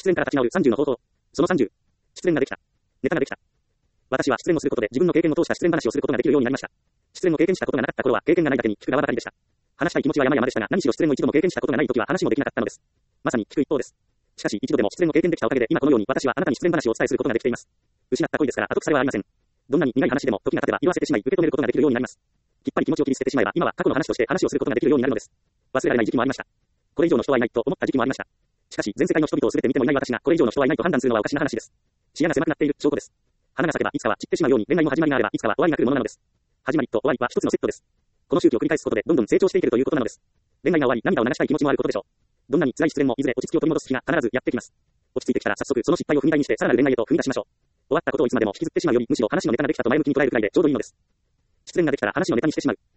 恋から立ち直る30の方法。その30。失恋ができた。ネタができた。私は失恋をすることで自分の経験を通した失恋話をすることができるようになりました。失恋を経験したことがなかった頃は経験がないだけに聞く側ばかりでした。話したい気持ちは山々でしたが、何しろ失恋を一度も経験したことがないときは話もできなかったのです。まさに聞く一方です。しかし一度でも失恋を経験できたおかげで今このように私はあなたに失恋話をお伝えすることができています。失った恋ですから後腐れはありません。どんなに苦い話でも時が経てば色あせてしまい受け止めることができるようになります。きっぱり気持ちを切り捨ててしまえば今は過去の話として話をすることができるようになるのです。忘れられない時期もありました。これ以上の人はいないと思った時期もありました。しかし全世界の人々を全て見てもいない私がこれ以上の人はいないと判断するのはおかしな話です。視野が狭くなっている証拠です。花が咲けばいつかは散ってしまうように恋愛も始まりがあればいつかは終わりが来るものなのです。始まりと終わりは一つのセットです。この周期を繰り返すことでどんどん成長していけるということなのです。恋愛が終わり涙を流したい気持ちもあることでしょう。どんなに辛い失恋もいずれ落ち着きを取り戻す日が必ずやってきます。落ち着いてきたら早速その失敗を踏み台にしてさらなる恋愛へと踏み出しましょう。終わったことをいつまでも引きずってしまうよりむしろ話のネタができたと前向きに捉えるくらいでちょうどいいのです。失恋ができたら話のネタにしてしまう。